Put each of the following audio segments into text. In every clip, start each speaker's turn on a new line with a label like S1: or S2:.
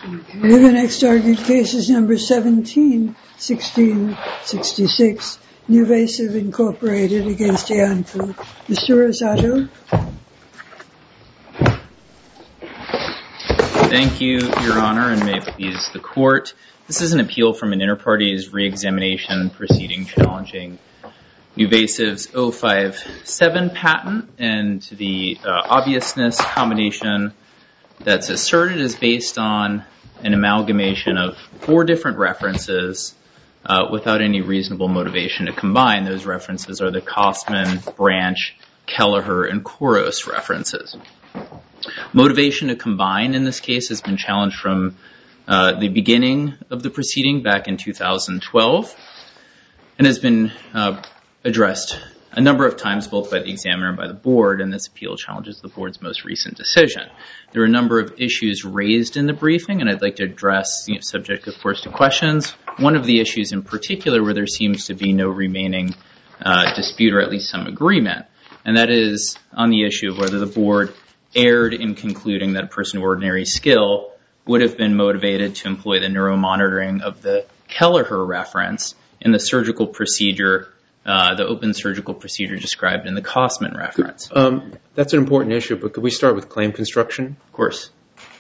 S1: Okay, the next argued case is number 17-1666, Nuvasiv Incorporated against Iancu. Mr. Rosado.
S2: Thank you, Your Honor, and may it please the Court. This is an appeal from an inter-parties re-examination proceeding challenging Nuvasiv's 057 patent, and the obviousness combination that's asserted is based on an amalgamation of 4 different references without any reasonable motivation to combine. Those references are the Kosman, Branch, Kelleher, and Koros references. Motivation to combine in this case has been challenged from the beginning of the proceeding back in 2012 and has been addressed a number of times both by the examiner and by the board, and this appeal challenges the board's most recent decision. There are a number of issues raised in the briefing, and I'd like to address, subject of course to questions. One of the issues in particular where there seems to be no remaining dispute or at least some agreement, and that is on the issue of whether the board erred in concluding that a person of ordinary skill would have been motivated to employ the neuromonitoring of the Kelleher reference in the surgical procedure, the open surgical procedure described in the Kosman reference.
S3: That's an important issue, but could we start with claim construction?
S2: Of course.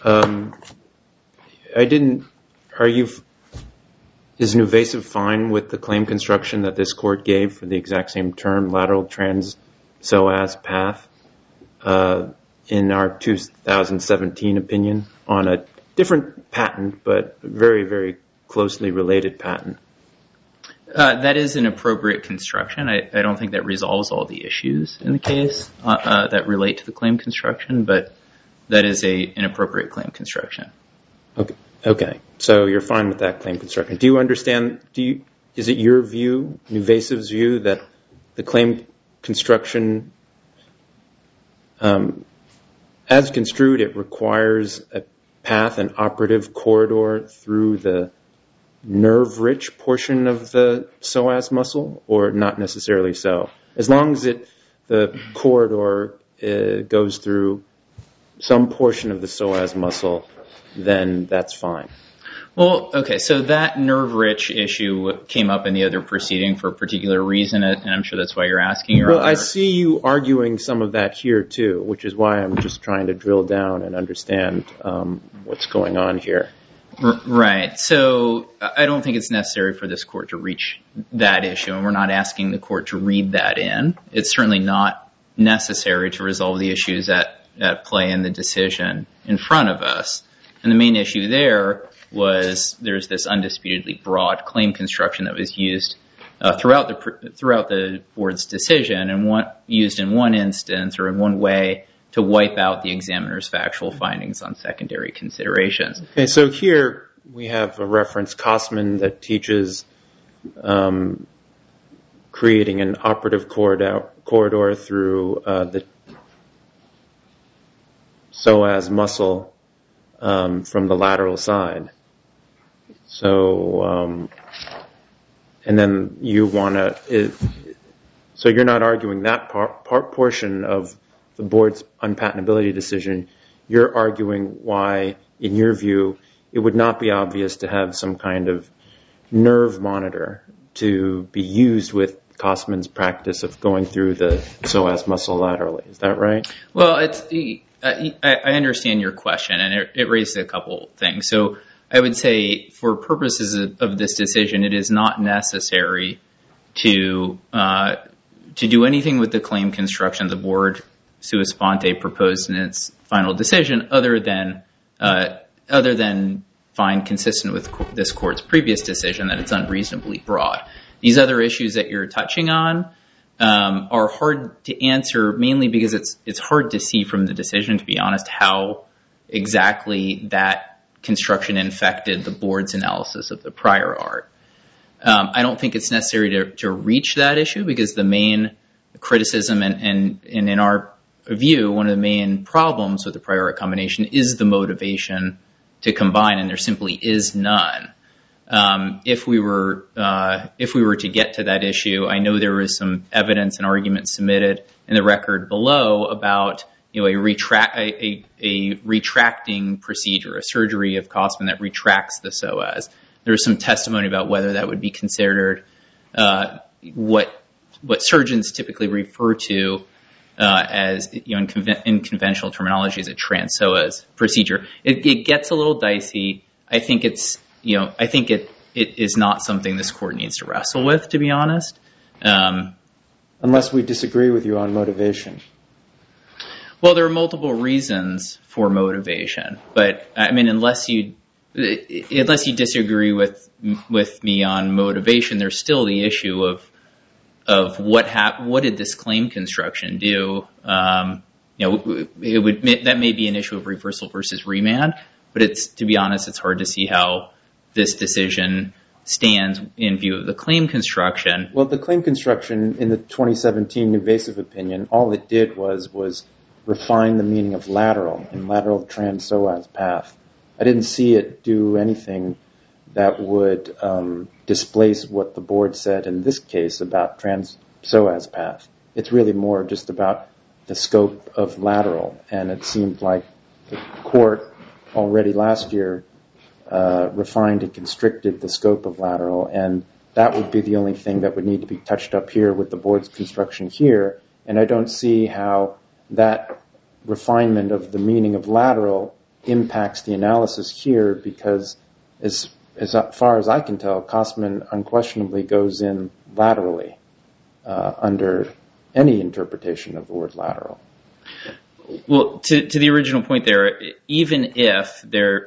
S3: Is Nuvasiv fine with the claim construction that this court gave for the exact same term, lateral trans-psoas path, in our 2017 opinion on a different patent, but very, very closely related patent?
S2: That is an appropriate construction. I don't think that resolves all the issues in the case that relate to the claim construction, but that is an appropriate claim construction.
S3: Okay. So you're fine with that claim construction. Do you understand, is it your view, Nuvasiv's view, that the claim construction, as construed, it requires a path, an operative corridor through the nerve-rich portion of the psoas muscle, or not necessarily so? As long as the corridor goes through some portion of the psoas muscle, then that's fine.
S2: Well, okay, so that nerve-rich issue came up in the other proceeding for a particular reason, and I'm sure that's why you're asking.
S3: Well, I see you arguing some of that here, too, which is why I'm just trying to drill down and understand what's going on here.
S2: Right. So I don't think it's necessary for this court to reach that issue, and we're not asking the court to read that in. It's certainly not necessary to resolve the issues at play in the decision in front of us. And the main issue there was there's this undisputedly broad claim construction that was used throughout the board's decision and used in one instance or in one way to wipe out the examiner's factual findings on secondary considerations.
S3: Okay, so here we have a reference, Kosman, that teaches creating an operative corridor through the psoas muscle from the lateral side. So, and then so you're not arguing that portion of the board's unpatentability decision. You're arguing why, in your view, it would not be obvious to have some kind of nerve monitor to be used with Kosman's practice of going through the psoas muscle laterally. Is that right?
S2: Well, I understand your question, and it raises a couple things. So I would say for purposes of this decision, it is not necessary to do anything with the claim construction the board sua sponte proposed in its final decision other than find consistent with this court's previous decision that it's unreasonably broad. These other issues that you're touching on are hard to answer, mainly because it's hard to see from the decision, to be honest, how exactly that construction infected the board's analysis of the prior art. I don't think it's necessary to reach that issue because the main criticism and in our view, one of the main problems with the prior art combination is the motivation to combine, and there simply is none. If we were to get to that issue, I know there was some evidence and argument submitted in the record below about a retracting procedure, a surgery of Kosman that retracts the psoas. There's some testimony about whether that would be considered what surgeons typically refer to as, in conventional terminology, as a trans-psoas procedure. It gets a little dicey. I think it is not something this court needs to wrestle with, to be honest.
S3: Unless we disagree with you on motivation.
S2: Well, there are multiple reasons for motivation, but I mean, unless you disagree with me on motivation, there's still the issue of what did this claim construction do? That may be an issue of reversal versus remand, but to be honest, it's hard to see how this decision stands in view of the claim construction.
S3: Well, the claim construction in the 2017 Nuvasiv opinion, all it did was refine the meaning of lateral and lateral trans-psoas path. I didn't see it do anything that would displace what the board said in this case about trans-psoas path. It's really more just about the scope of lateral, and it seemed like the court already last year refined and constricted the scope of lateral, and that would be the only thing that would need to be touched up here with the board's construction here, and I don't see how that refinement of the meaning of lateral impacts the analysis here, because as far as I can tell, Kosman unquestionably goes in laterally under any interpretation of the word lateral.
S2: Well, to the original point there, even if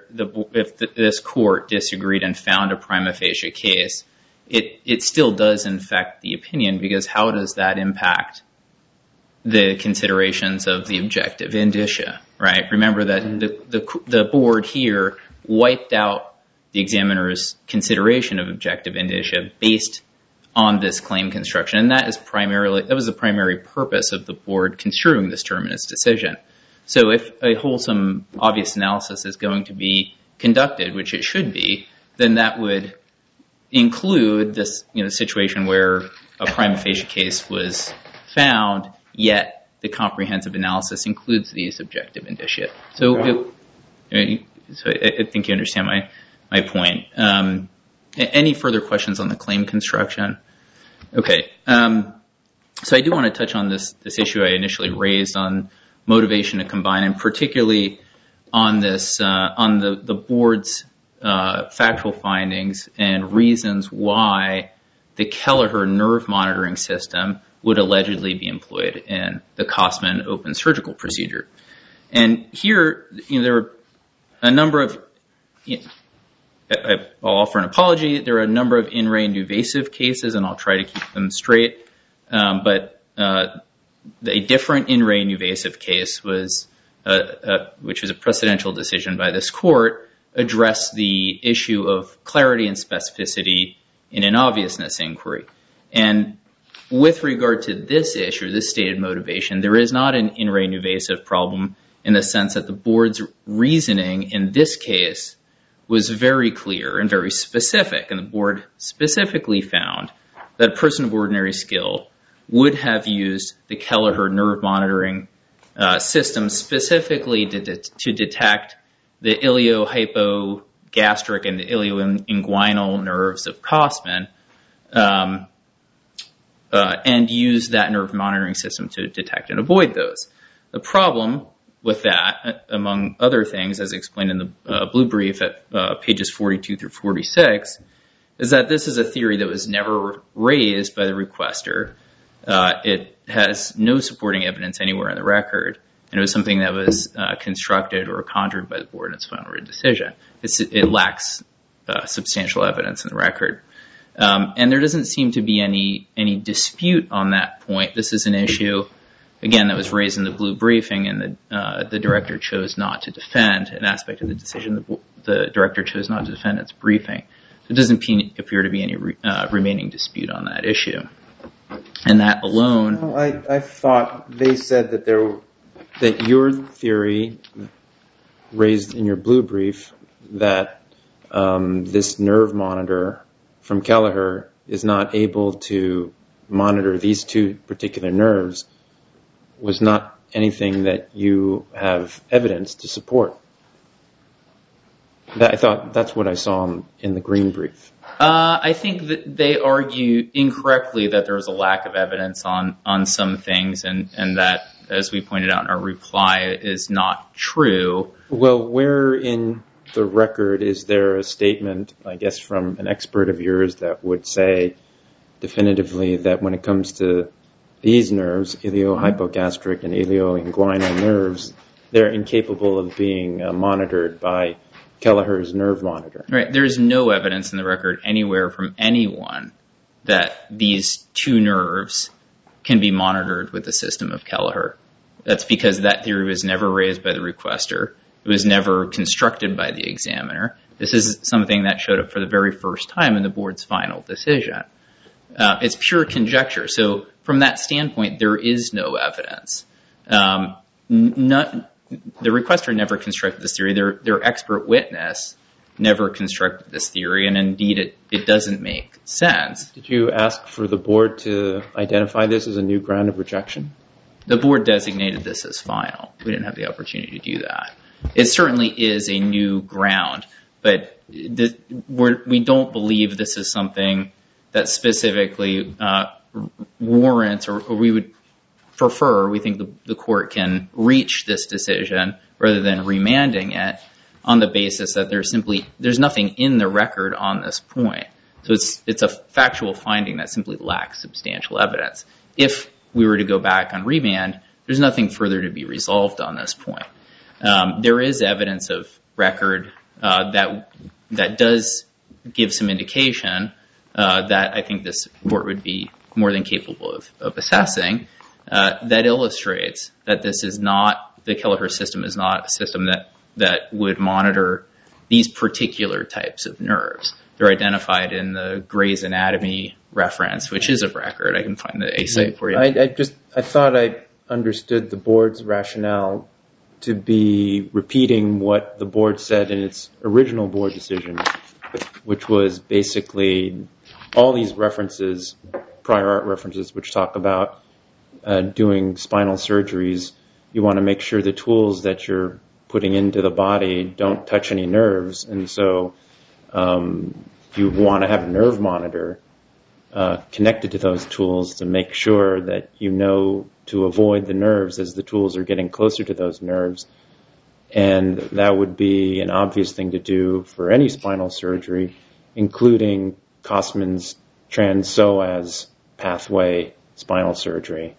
S2: this court disagreed and found a prima facie case, it still does infect the opinion, because how does that impact the considerations of the objective indicia, right? Remember that the board here wiped out the examiner's consideration of objective indicia based on this claim construction, and that was the primary purpose of the board construing this term in its decision. So if a wholesome, obvious analysis is going to be conducted, which it should be, then that would include this situation where a prima facie case was found, yet the comprehensive analysis includes these objective indicia. So I think you understand my point. Any further questions on the claim construction? Okay. So I do want to touch on this issue I initially raised on motivation to combine, and particularly on this on the board's factual findings and reasons why the Kelleher nerve monitoring system would allegedly be employed in the Kosman open surgical procedure. And here, there are a number of, I'll offer an apology, there are a number of in re Nuvasiv cases, and I'll try to keep them straight. But a different in re Nuvasiv case was, which was a precedential decision by this court, addressed the issue of clarity and specificity in an obviousness inquiry. And with regard to this issue, this stated motivation, there is not an in re Nuvasiv problem in the sense that the board's reasoning in this case was very clear and very specific, and the board specifically found that a person of ordinary skill would have used the Kelleher nerve monitoring system specifically to detect the iliohypogastric and the ilioinguinal nerves of Kosman, and use that nerve monitoring system to detect and avoid those. The problem with that, among other things, as explained in the blue brief at pages 42 through 46, is that this is a theory that was never raised by the requester. It has no supporting evidence anywhere in the record, and it was something that was constructed or conjured by the board in its final written decision. It lacks substantial evidence in the record. And there doesn't seem to be any dispute on that point. This is an issue, again, that was raised in the blue briefing, and the director chose not to defend an aspect of the decision. The director chose not to defend its briefing. There doesn't appear to be any remaining dispute on that issue. And that alone...
S3: Well, I thought they said that your theory raised in your blue brief that this nerve monitor from Kelleher is not able to monitor these two particular nerves was not anything that you have evidence to support. I thought that's what I saw in the green brief.
S2: I think that they argue incorrectly that there was a lack of evidence on some things, and that, as we pointed out in our reply, is not true.
S3: Well, where in the record is there a statement, I guess, from an expert of yours that would say definitively that when it comes to these nerves, iliohypogastric and ilioinguinal nerves, they're incapable of being monitored by Kelleher's nerve monitor?
S2: Right. There's no evidence in the record anywhere from anyone that these two nerves can be monitored with the system of Kelleher. That's because that theory was never raised by the requester. It was never constructed by the examiner. This is something that showed up for the very first time in the board's final decision. It's pure conjecture. So from that standpoint, there is no evidence. The requester never constructed this theory. Their expert witness never constructed this theory, and indeed it doesn't make sense.
S3: Did you ask for the board to identify this as a new ground of rejection?
S2: The board designated this as final. We didn't have the opportunity to do that. It certainly is a new ground, but we don't believe this is something that specifically warrants, or we would prefer, we think the court can reach this decision rather than remanding it on the basis that there's nothing in the record on this point. So it's a factual finding that simply lacks substantial evidence. If we were to go back on remand, there's nothing further to be resolved on this point. There is evidence of record that does give some indication that I think this court would be more than capable of assessing, that illustrates that the Kelleher system is not a system that would monitor these particular types of nerves. They're identified in the Gray's Anatomy reference, which is a record. I can find the A site for you.
S3: I thought I understood the board's rationale to be repeating what the board said in its original board decision, which was basically all these references, prior art references, which talk about doing spinal surgeries. You want to make sure the tools that you're putting into the body don't touch any nerves, and so you want to have a nerve monitor connected to those tools to make sure that you know to avoid the nerves as the tools are getting closer to those nerves. And that would be an obvious thing to do for any spinal surgery, including Kosman's trans-psoas pathway spinal surgery.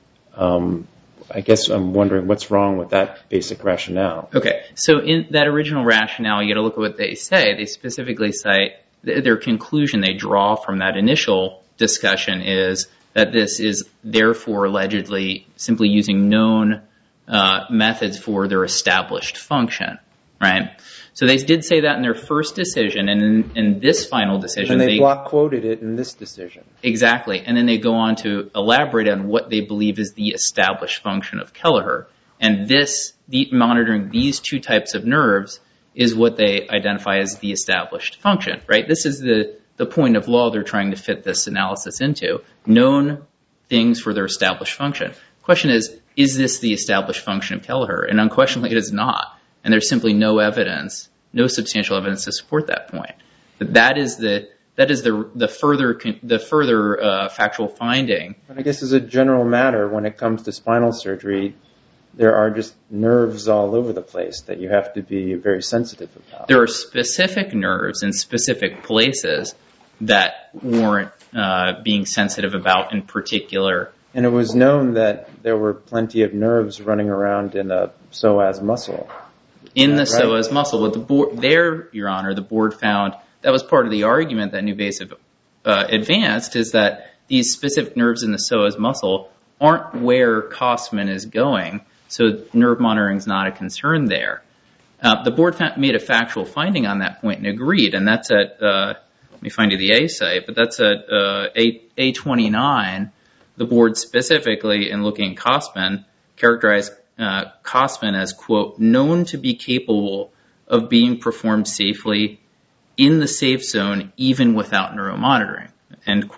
S3: I guess I'm wondering what's wrong with that basic rationale.
S2: Okay, so in that original rationale, you got to look at what they say. They specifically cite their conclusion they draw from that initial discussion is that this is therefore allegedly simply using known methods for their established function, right? So they did say that in their first decision, and in this final decision...
S3: And they block quoted it in this decision.
S2: Exactly, and then they go on to elaborate on what they believe is the established function of Kelleher. And monitoring these two types of nerves is what they identify as the established function, right? This is the point of law they're trying to fit this analysis into. Known things for their established function. The question is this the established function of Kelleher? And unquestionably it is not. And there's simply no evidence, no substantial evidence to support that point. But that is the further factual finding.
S3: But I guess as a general matter, when it comes to spinal surgery, there are just nerves all over the place that you have to be very sensitive about.
S2: There are specific nerves in specific places that warrant being sensitive about in particular.
S3: And it was known that there were plenty of nerves running around in a psoas muscle.
S2: In the psoas muscle. But the board, Your Honor, the board found that was part of the argument that NuVasive advanced, is that these specific nerves in the psoas muscle aren't where Kosman is going, so nerve monitoring is not a concern there. The board made a factual finding on that point and agreed, and that's at, let me find you the A site, but that's at A29. The board specifically, in looking at Kosman, characterized Kosman as, quote, known to be capable of being performed safely in the safe zone even without neuromonitoring, end quote.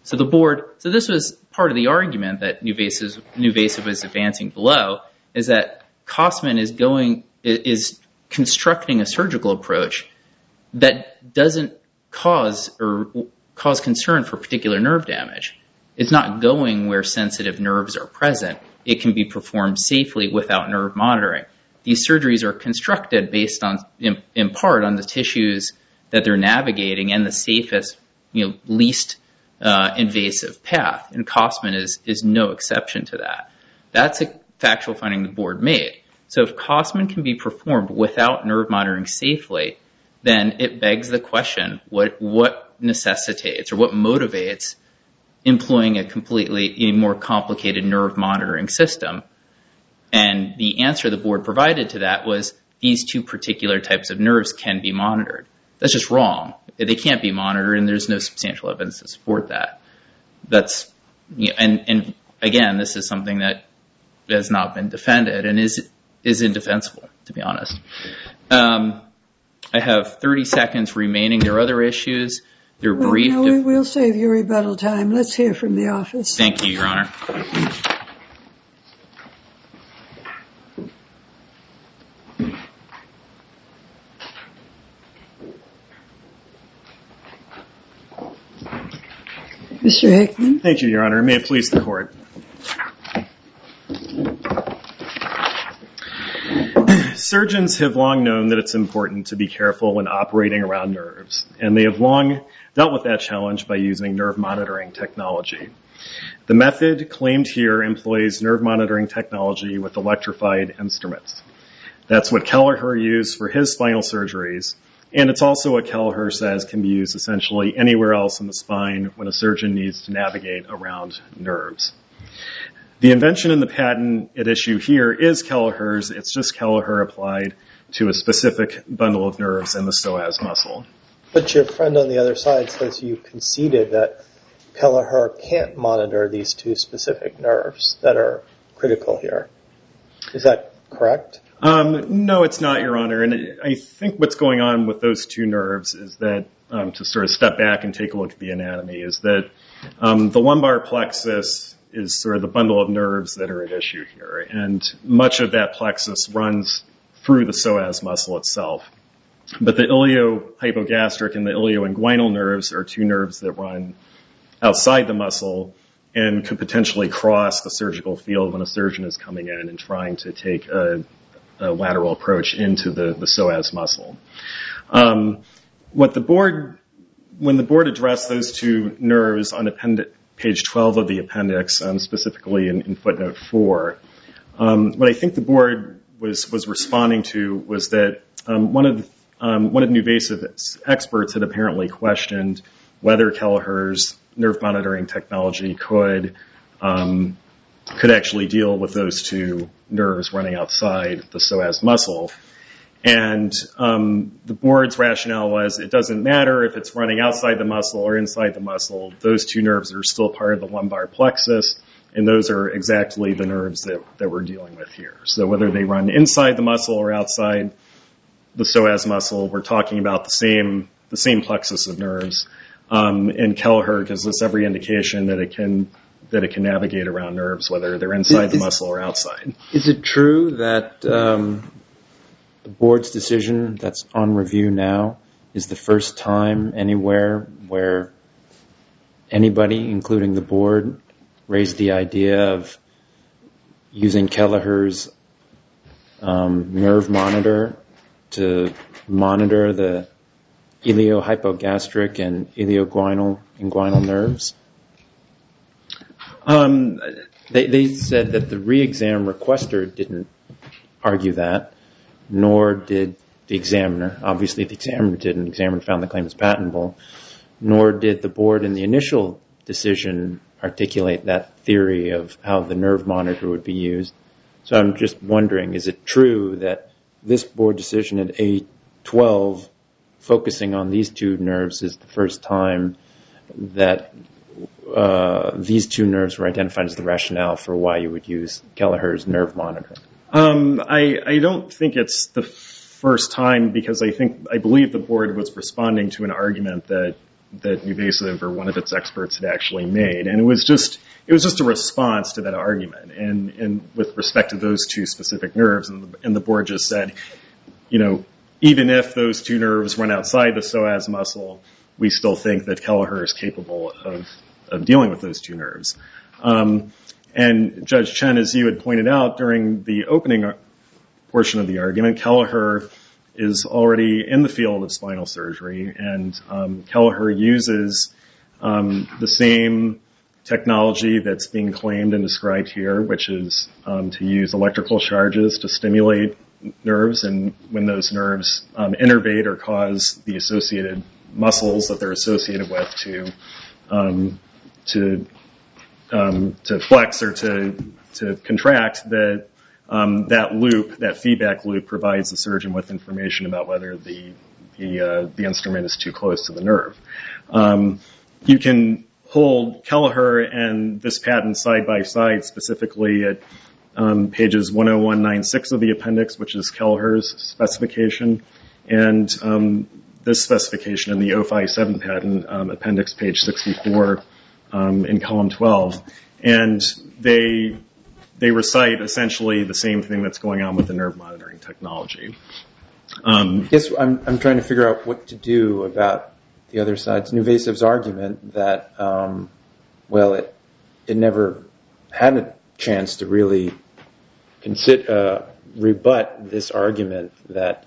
S2: So this was part of the argument that NuVasive was advancing below, is that Kossman is constructing a surgical approach that doesn't cause concern for particular nerve damage. It's not going where sensitive nerves are present. It can be performed safely without nerve monitoring. These surgeries are constructed based on, in part, on the tissues that they're navigating and the safest, least invasive path. And Kossman is no exception to that. That's a factual finding the board made. So if Kossman can be performed without nerve monitoring safely, then it begs the question, what necessitates or what motivates employing a more complicated nerve monitoring system? And the answer the board provided to that was these two particular types of nerves can be monitored. That's just wrong. They can't be monitored, and there's no substantial evidence to support that. And again, this is something that has not been defended and is indefensible, to be honest. I have 30 seconds remaining. There are other issues. They're brief.
S1: No, we'll save your rebuttal time. Let's hear from the office.
S2: Thank you, Your Honor.
S1: Mr. Hickman.
S4: Thank you, Your Honor. May it please the Court. Surgeons have long known that it's important to be careful when operating around nerves, and they have long dealt with that challenge by using nerve monitoring technology. The method claimed here employs nerve monitoring technology with electrified instruments. That's what Kelleher used for his spinal surgeries, and it's also what Kelleher says can be used essentially anywhere else in the spine when a surgeon needs to navigate around nerves. The invention in the patent at issue here is Kelleher's. It's just Kelleher applied to a specific bundle of nerves in the psoas muscle.
S5: But your friend on the other side says you conceded that Kelleher can't monitor these two specific nerves that are critical here. Is that correct?
S4: No, it's not, Your Honor. And I think what's going on with those two nerves is that, to sort of step back and take a look at the anatomy, is that the lumbar plexus is sort of the bundle of nerves that are at issue here. And much of that plexus runs through the psoas muscle itself. But the iliohypogastric and the ilioinguinal nerves are two nerves that run outside the muscle and could potentially cross the surgical field when a surgeon is coming in and trying to take a lateral approach into the psoas muscle. When the board addressed those two nerves on page 12 of the appendix, specifically in footnote 4, what I think the board was responding to was that one of NuVasive's experts had apparently questioned whether Kelleher's nerve monitoring technology could actually deal with those two nerves running outside the psoas muscle. And the board's rationale was it doesn't matter if it's running outside the muscle or inside the muscle. Those two nerves are still part of the lumbar plexus, and those are exactly the nerves that we're dealing with here. So whether they run inside the muscle or outside the psoas muscle, we're talking about the same plexus of nerves. And Kelleher gives us every indication that it can navigate around nerves, whether they're inside the muscle or outside.
S3: Is it true that the board's decision that's on review now is the first time anywhere where anybody, including the board, raised the idea of using Kelleher's nerve monitor to monitor the iliohypogastric and ilioinguinal nerves? They said that the re-exam requester didn't argue that, nor did the examiner. Obviously, the examiner didn't. The examiner found the claim was patentable. Nor did the board in the initial decision articulate that theory of how the nerve monitor would be used. So I'm just wondering, is it true that this board decision at A12 focusing on these two nerves is the first time that these two nerves were identified as the rationale for why you would use Kelleher's nerve monitor?
S4: I don't think it's the first time, because I believe the board was responding to an argument that NuVasive or one of its experts had actually made, and it was just a response to that argument. And with respect to those two specific nerves, and the board just said, even if those two nerves run outside the psoas muscle, we still think that Kelleher is capable of dealing with those two nerves. And Judge Chen, as you had pointed out during the opening portion of the argument, Kelleher is already in the field of spinal surgery, and Kelleher uses the same technology that's being claimed and described here, which is to use electrical charges to stimulate nerves, and when those nerves innervate or cause the associated muscles that they're associated with to flex or to contract, that feedback loop provides the surgeon with information about whether the instrument is too close to the nerve. You can hold Kelleher and this patent side by side, specifically at pages 10196 of the appendix, which is Kelleher's specification, and this specification in the 057 patent, appendix page 64 in column 12. And they recite essentially the same thing that's going on with the nerve monitoring technology.
S3: I guess I'm trying to figure out what to do about the other side's NuVasive's argument that, it never had a chance to really rebut this argument that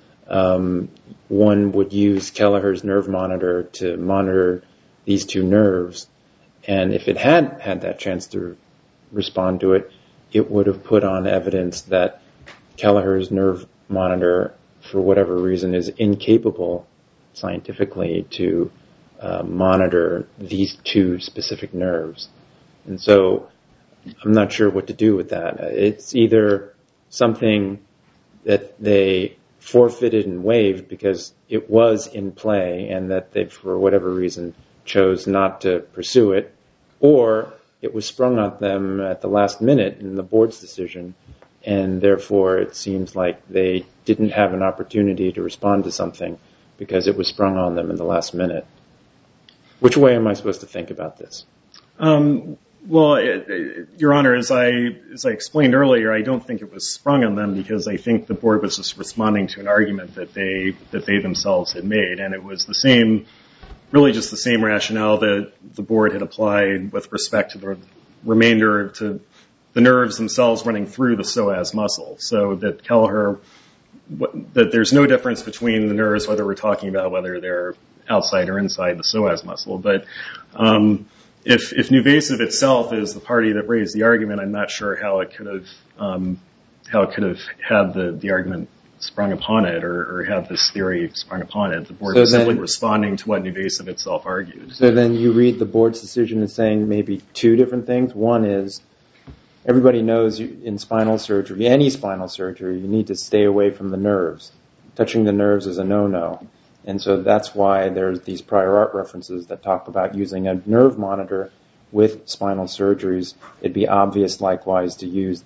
S3: one would use Kelleher's nerve monitor to monitor these two nerves, and if it had had that chance to respond to it, it would have put on evidence that Kelleher's nerve monitor, for whatever reason, is incapable scientifically to monitor these two specific nerves. And so I'm not sure what to do with that. It's either something that they forfeited and waived because it was in play and that they, for whatever reason, chose not to pursue it, or it was sprung on them at the last minute in the board's decision, and therefore it seems like they didn't have an opportunity to respond to something because it was sprung on them in the last minute. Which way am I supposed to think about this?
S4: Well, Your Honor, as I explained earlier, I don't think it was sprung on them because I think the board was just responding to an argument that they themselves had made, and it was the same, really just the same rationale that the board had applied with respect to the remainder, to the nerves themselves running through the psoas muscle. So that Kelleher, that there's no difference between the nerves, whether we're talking about whether they're outside or inside the psoas muscle. But if NuVasive itself is the party that raised the argument, I'm not sure how it could have had the argument sprung upon it or had this theory sprung upon it. The board was simply responding to what NuVasive itself argued.
S3: So then you read the board's decision as saying maybe two different things. One is, everybody knows in spinal surgery, any spinal surgery, you need to stay away from the nerves. Touching the nerves is a no-no. And so that's why there's these prior art references that talk about using a nerve monitor with spinal surgeries. It'd be obvious, likewise, to use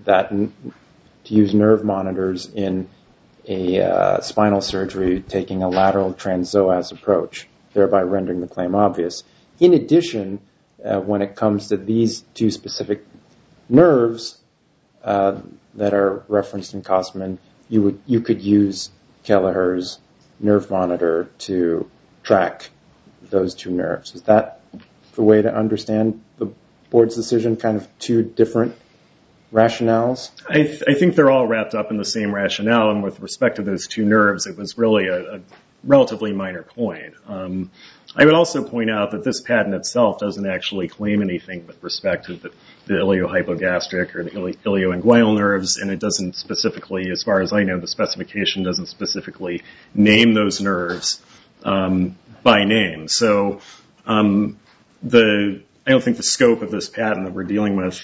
S3: nerve monitors in a spinal surgery taking a lateral transpsoas approach, thereby rendering the claim obvious. In addition, when it comes to these two specific nerves that are referenced in Kosman, you could use Kelleher's nerve monitor to track those two nerves. Is that the way to understand the board's decision, kind of two different rationales?
S4: I think they're all wrapped up in the same rationale, and with respect to those two nerves, it was really a relatively minor point. I would also point out that this patent itself doesn't actually claim anything with respect to the iliohypogastric or the ilioinguinal nerves, and it doesn't specifically, as far as I know, the specification doesn't specifically name those nerves by name. So I don't think the scope of this patent that we're dealing with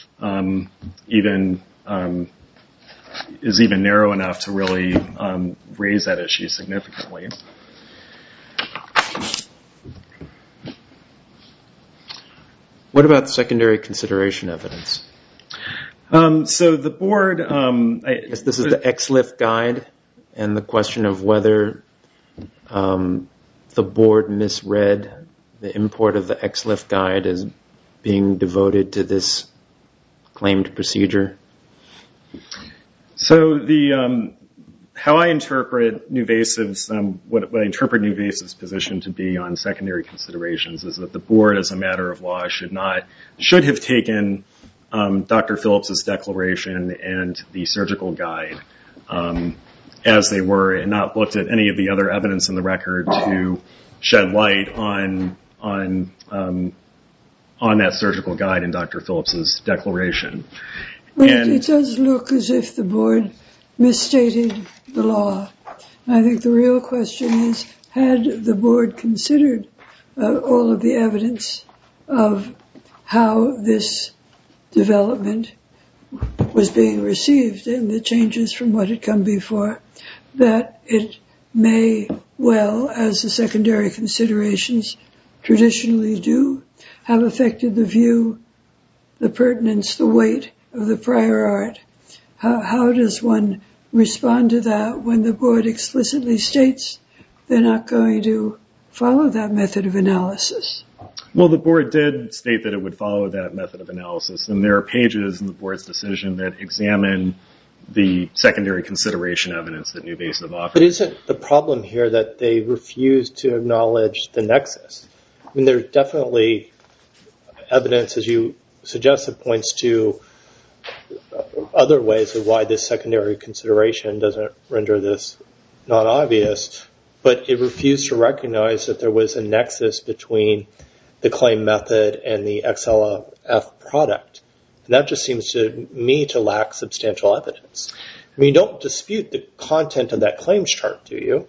S4: is even narrow enough to really raise that issue significantly.
S3: What about secondary consideration evidence?
S4: So the board...
S3: I guess this is the XLIF guide, and the question of whether the board misread the import of the XLIF guide as being devoted to this claimed procedure?
S4: So how I interpret Nuvasive's, what I interpret Nuvasive's position to be on secondary considerations is that the board, as a matter of law, should have taken Dr. Phillips's declaration and the surgical guide as they were, and not looked at any of the other evidence in the record to shed light on that surgical guide in Dr. Phillips's declaration.
S1: Well, it does look as if the board misstated the law. I think the real question is, had the board considered all of the evidence of how this development was being received and the changes from what had come before, that it may well, as the secondary considerations traditionally do, have affected the view, the pertinence, the weight of the prior art. How does one respond to that when the board explicitly states they're not going to follow that method of analysis?
S4: Well, the board did state that it would follow that method of analysis, and there are pages in the board's decision that examine the secondary consideration evidence that Nuvasive offered.
S5: But isn't the problem here that they refuse to acknowledge the nexus? I mean, there's definitely evidence, as you suggested, points to other ways of why this secondary consideration doesn't render this not obvious, but it refused to recognize that there was a nexus between the claim method and the XLF product. And that just seems to me to lack substantial evidence. I mean, you don't dispute the content of that claims chart, do you?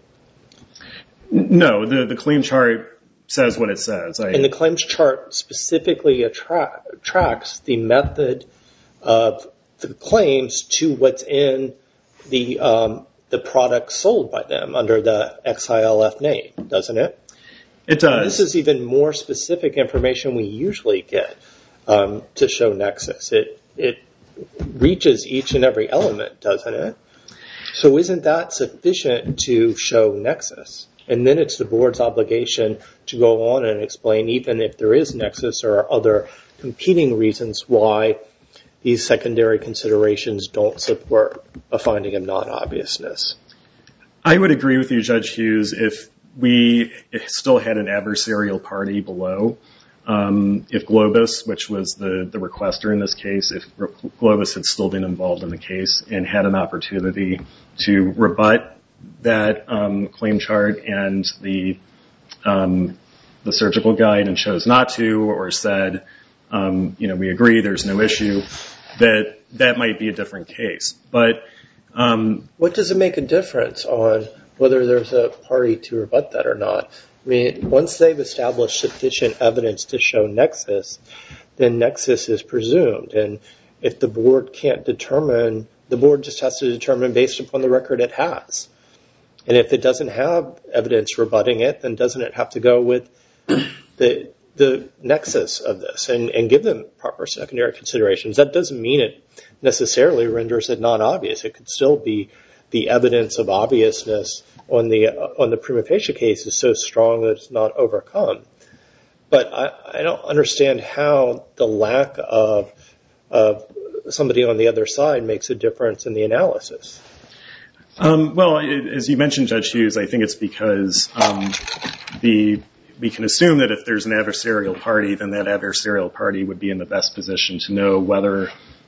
S4: No, the claim chart says what it says.
S5: And the claims chart specifically tracks the method of the claims to what's in the product sold by them under the XILF name, doesn't it?
S4: It does.
S5: And this is even more specific information we usually get to show nexus. It reaches each and every element, doesn't it? So isn't that sufficient to show nexus? And then it's the board's obligation to go on and explain, even if there is nexus or other competing reasons why these secondary considerations don't support a finding of non-obviousness.
S4: I would agree with you, Judge Hughes, if we still had an adversarial party below. If Globus, which was the requester in this case, if Globus had still been involved in the case and had an opportunity to rebut that claim chart and the surgical guide and chose not to, or said, we agree, there's no issue, that might be a different case. But
S5: what does it make a difference on whether there's a party to rebut that or not? I mean, once they've established sufficient evidence to show nexus, then nexus is presumed. And if the board can't determine, the board just has to determine based upon the record it has. And if it doesn't have evidence rebutting it, then doesn't it have to go with the nexus of this and give them proper secondary considerations? That doesn't mean it necessarily renders it non-obvious. It could still be the evidence of obviousness on the prima facie case is so strong that it's not overcome. But I don't understand how the lack of somebody on the other side makes a difference in the analysis.
S4: Well, as you mentioned, Judge Hughes, I think it's because we can assume that if there's an adversarial party, then that adversarial party would be in the best position to know whether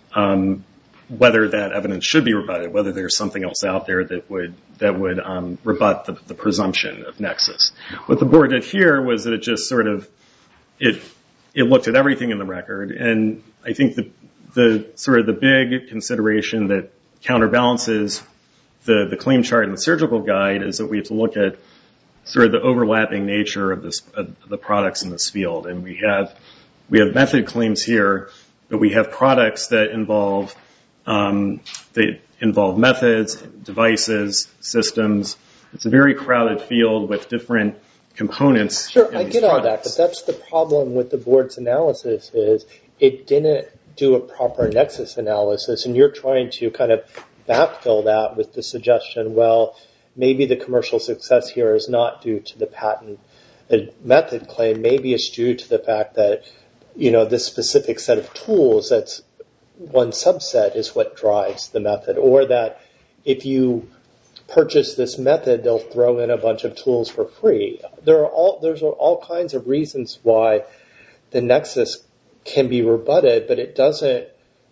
S4: that evidence should be rebutted, whether there's something else out there that would rebut the presumption of nexus. What the board did here was that it just sort of it looked at everything in the record, and I think the sort of the big consideration that counterbalances the claim chart and the surgical guide is that we have to look at sort of the overlapping nature of the products in this field, and we have method claims here, but we have products that involve methods, devices, systems. It's a very crowded field with different components.
S5: Sure, I get all that, but that's the problem with the board's analysis is it didn't do a proper nexus analysis, and you're trying to kind of backfill that with the suggestion, well, maybe the commercial success here is not due to the patent a method claim, maybe it's due to the fact that, this specific set of tools, that's one subset, is what drives the method, or that if you purchase this method, they'll throw in a bunch of tools for free. There's all kinds of reasons why the nexus can be rebutted, but it doesn't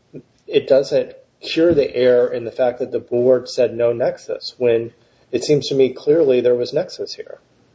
S5: cure the error in the fact that the board said no nexus, when it seems to me clearly there was nexus here.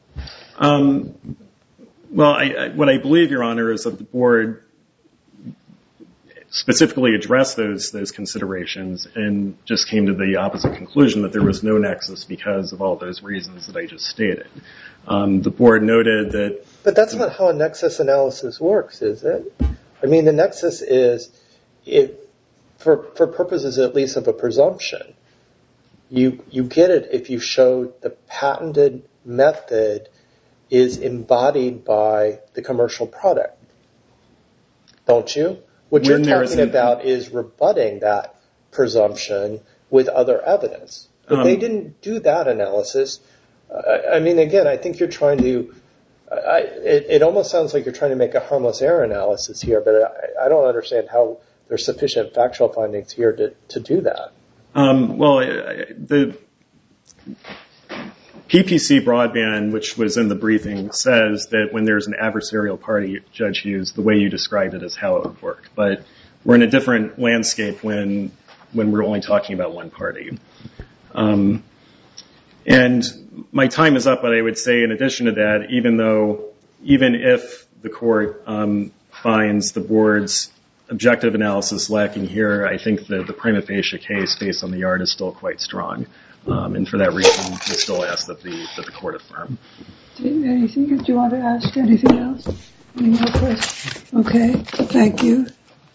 S4: Well, what I believe, Your Honor, is that the board specifically addressed those considerations and just came to the opposite conclusion, that there was no nexus because of all those reasons that I just stated. The board noted that...
S5: But that's not how a nexus analysis works, is it? I mean, the nexus is, for purposes at least of a presumption, you get it if you show the patented method is embodied by the commercial product. Don't you? What you're talking about is rebutting that presumption with other evidence. But they didn't do that analysis. I mean, again, I think you're trying to... It almost sounds like you're trying to make a harmless error analysis here, but I don't understand how there's sufficient factual findings here to do that.
S4: Well, the PPC broadband, which was in the briefing, says that when there's an adversarial party, Judge Hughes, the way you described it is how it would work. But we're in a different landscape when we're only talking about one party. And my time is up, but I would say in addition to that, even if the court finds the board's objective analysis lacking here, I think that the prima facie case based on the yard is still quite strong. And for that reason, we still ask that the court affirm.
S1: Anything? Do you want to ask anything else? Any more questions? Okay, thank you.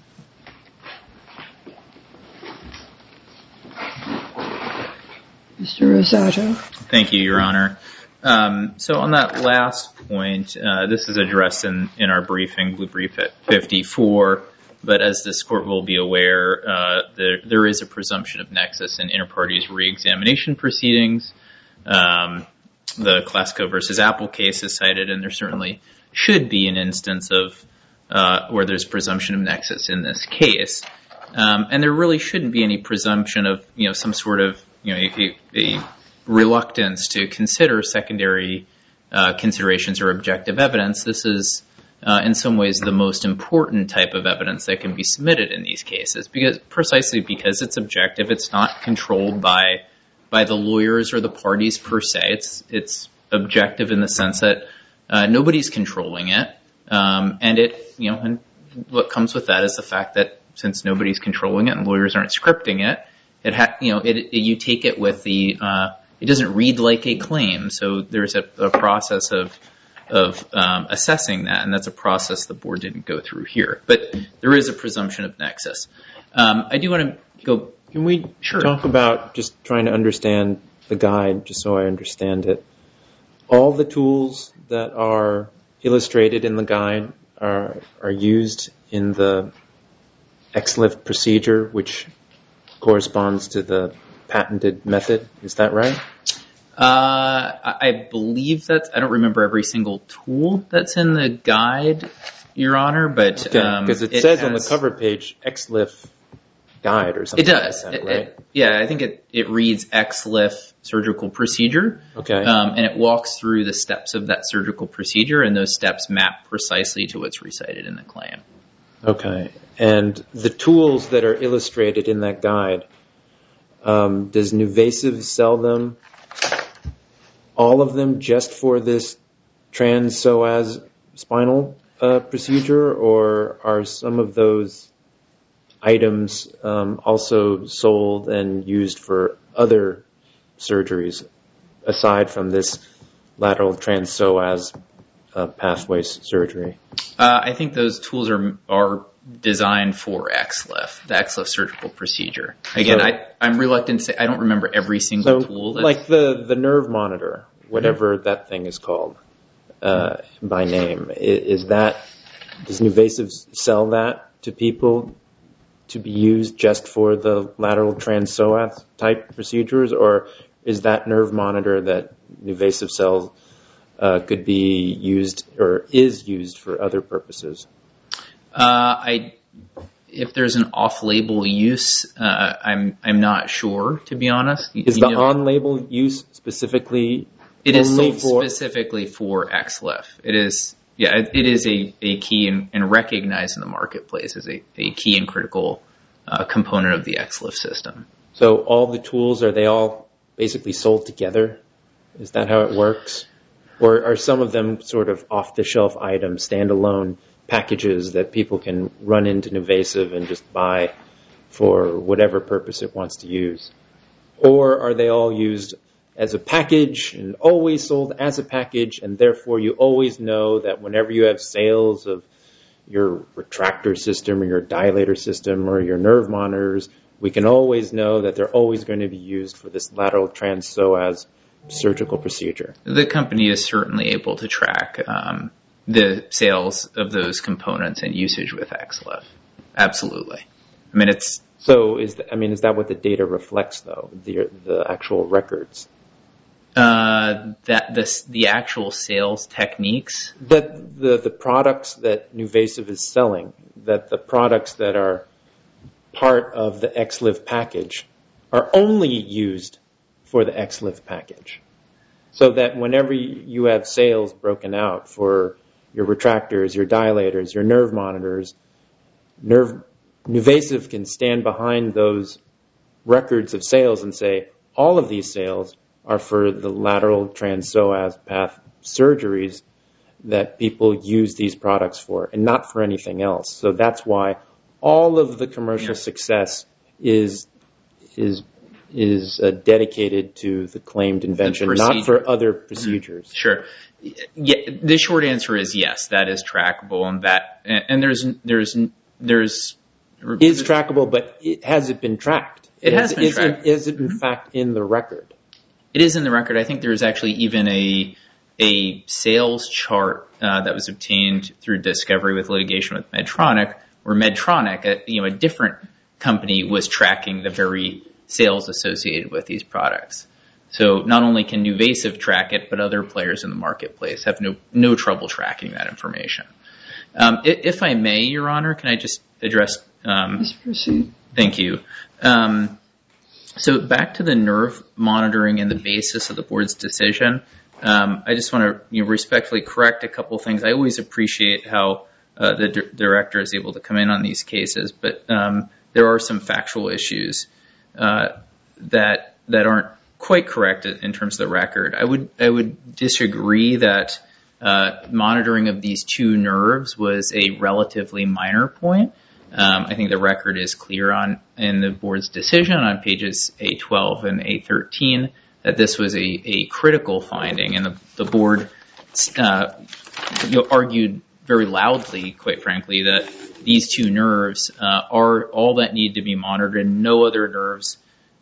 S1: Mr. Rosato.
S2: Thank you, Your Honor. So on that last point, this is addressed in our briefing, Blue Brief at 54. But as this court will be aware, there is a presumption of nexus in inter-parties re-examination proceedings. The Classico versus Apple case is cited, and there certainly should be an instance of where there's presumption of nexus in this case. And there really shouldn't be any presumption of some sort of a reluctance to consider secondary considerations or objective evidence. This is in some ways the most important type of evidence that can be submitted in these cases, precisely because it's objective. It's not controlled by the lawyers or the parties per se. It's objective in the sense that nobody's controlling it, and what comes with that is the fact that since nobody's controlling it and lawyers aren't scripting it, you take it with the. It doesn't read like a claim, so there's a process of assessing that, and that's a process the board didn't go through here. But there is a presumption of nexus. I do want to go.
S3: Can we talk about just trying to understand the guide, just so I understand it? All the tools that are illustrated in the guide are used in the XLIF procedure, which corresponds to the patented method. Is that right?
S2: I believe I don't remember every single tool that's in the guide, Your Honor, but
S3: because it says on the cover page XLIF guide or something.
S2: It does,
S3: like that, right?
S2: I think it reads XLIF surgical procedure.
S3: Okay,
S2: and it walks through the steps of that surgical procedure, and those steps map precisely to what's recited in the claim.
S3: Okay, and the tools that are illustrated in that guide, does NuVasive sell them? All of them just for this trans-psoas spinal procedure, or are some of those items also sold and used for other surgeries aside from this lateral trans-psoas pathway surgery?
S2: I think those tools are designed for XLIF, the XLIF surgical procedure. Again, I'm reluctant to say I don't remember every single tool.
S3: Like the nerve monitor, whatever that thing is called by name, does NuVasive sell that to people to be used just for the lateral trans-psoas type procedures, or is that nerve monitor that NuVasive sells could be used or is used for other purposes?
S2: If there's an off-label use, I'm not sure, to be honest.
S3: Is the on-label use specifically?
S2: It is sold specifically for XLIF. It is a key and recognized in the marketplace as a key and critical component of the XLIF system.
S3: So all the tools, are they all basically sold together? Is that how it works? Or are some of them sort of off-the-shelf items, standalone packages that people can run into NuVasive and just buy for whatever purpose it wants to use? Or are they all used as a package and always sold as a package, and therefore you always know that whenever you have sales of your retractor system or your dilator system or your nerve monitors, we can always know that they're always going to be used for this lateral trans-psoas surgical procedure? The
S2: company is certainly able to track the sales of those components and usage with XLIF. Absolutely. I mean, is that what the data reflects, though? The actual records? The actual sales techniques?
S3: That the products that NuVasive is selling, that the products that are part of the XLIF package are only used for the XLIF package. So that whenever you have sales broken out for your retractors, your dilators, your nerve monitors, NuVasive can stand behind those records of sales and say, all of these sales are for the lateral trans-psoas path surgeries that people use these products for, and not for anything else. So that's why all of the commercial success is dedicated to the claimed invention, not for other procedures.
S2: Sure. Yeah, the short answer is yes, that is trackable, and there's
S3: is trackable, but has it been tracked?
S2: It has been tracked.
S3: Is it in fact in the record?
S2: It is in the record. I think there's actually even a sales chart that was obtained through discovery with litigation with Medtronic, where Medtronic, a different company, was tracking the very sales associated with these products. So not only can NuVasive track it, but other players in the marketplace have no trouble tracking that information. If I may, Your Honor, can I just address?
S1: Please proceed.
S2: Thank you. So back to the nerve monitoring and the basis of the board's decision. I just want to respectfully correct a couple of things. I always appreciate how the director is able to come in on these cases, but there are some factual issues that aren't quite correct in terms of the record. I would disagree that monitoring of these two nerves was a relatively minor point. I think the record is clear in the board's decision on pages A12 and A13 that this was a critical finding, and the board argued very loudly, quite frankly, that these two nerves are all that need to be monitored, and no other nerves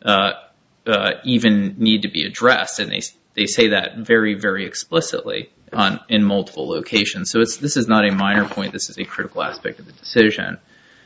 S2: even need to be addressed, and they say that very, very explicitly in multiple locations. So this is not a minor point. This is a critical aspect of the decision.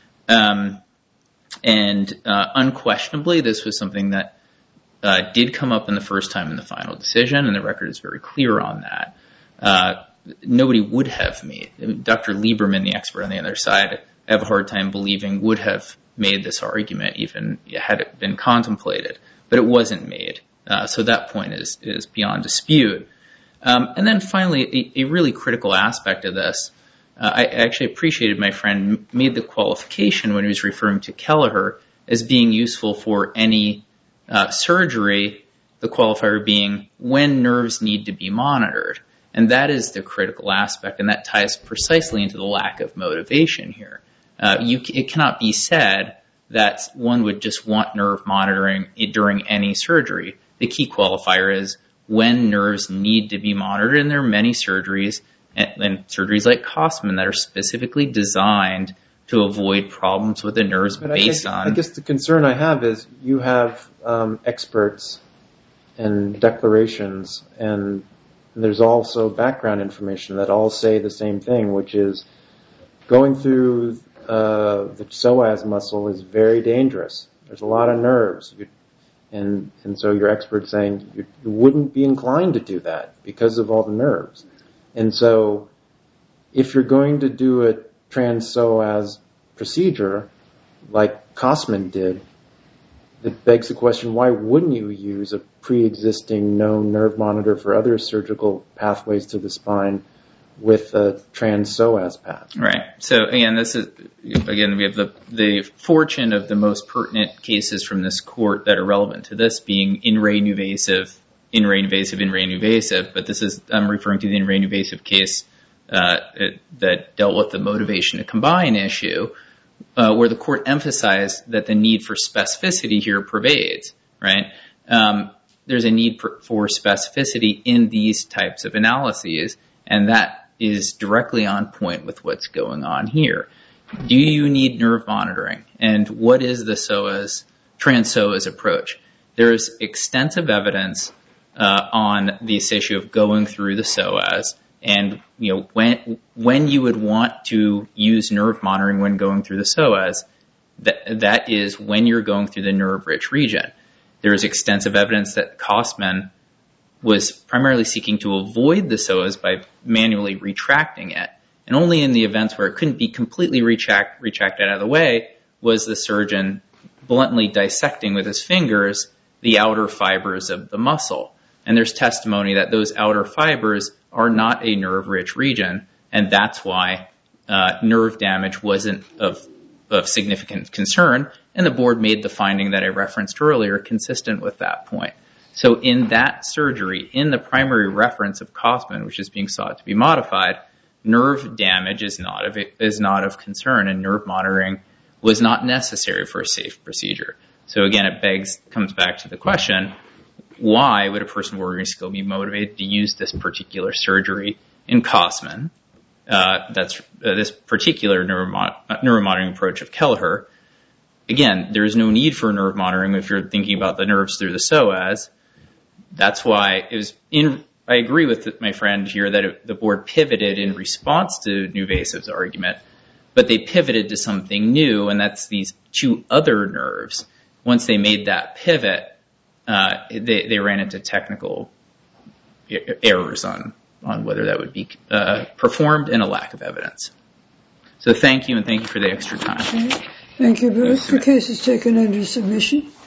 S2: And unquestionably, this was something that did come up in the first time in the final decision, and the record is very clear on that. Nobody would have made, Dr. Lieberman, the expert on the other side, I have a hard time believing would have made this argument even had it been contemplated, but it wasn't made. So that point is beyond dispute. And then finally, a really critical aspect of this, I actually appreciated my friend made the qualification when he was referring to Kelleher as being useful for any surgery, the qualifier being when nerves need to be monitored. And that is the critical aspect, and that ties precisely into the lack of motivation here. It cannot be said that one would just want nerve monitoring during any surgery. The key qualifier is when nerves need to be monitored, and there are many surgeries, and surgeries like Kosman, that are specifically designed to avoid problems with the nerves based on...
S3: I guess the concern I have is you have experts and declarations, and there's also background information that all say the same thing, which is going through the psoas muscle is very dangerous. There's a lot of nerves. And so your expert's saying you wouldn't be inclined to do that because of all the nerves. And so if you're going to do a trans-psoas procedure like Kosman did, it begs the question, why wouldn't you use a pre-existing known nerve monitor for other surgical pathways to the spine with a trans-psoas path?
S2: Right. So again, we have the fortune of the most pertinent cases from this court that are relevant to this being in re nuvasive. But I'm referring to the in re nuvasive case that dealt with the motivation to combine issue, where the court emphasized that the need for specificity here pervades. Right. There's a need for specificity in these types of analyses, and that is directly on point with what's going on here. Do you need nerve monitoring? And what is the trans-psoas approach? There is extensive evidence on this issue of going through the psoas, and when you would want to use nerve monitoring when going through the psoas, that is when you're going through the nerve-rich region. There is extensive evidence that Kosman was primarily seeking to avoid the psoas by manually retracting it. And only in the events where it couldn't be completely retracted out of the way was the surgeon bluntly dissecting with his fingers the outer fibers of the muscle. And there's testimony that those outer fibers are not a nerve-rich region, and that's why nerve damage wasn't of significant concern, and the board made the finding that I referenced earlier consistent with that point. So in that surgery, in the primary reference of Kosman, which is being sought to be modified, nerve damage is not of concern, and nerve monitoring was not necessary for a safe procedure. So again, it comes back to the question, why would a person with ordinary skill be motivated to use this particular surgery in Kosman? That's this particular neuromonitoring approach of Kelleher. Again, there is no need for nerve monitoring if you're thinking about the nerves through the psoas. That's why I agree with my friend here that the board pivoted in response to Nuvasive's argument, but they pivoted to something new, and that's these two other nerves. Once they made that pivot, they ran into technical errors on whether that would be performed and a lack of evidence. So thank you, and thank you for the extra time.
S1: Okay. Thank you both. The case is taken under submission.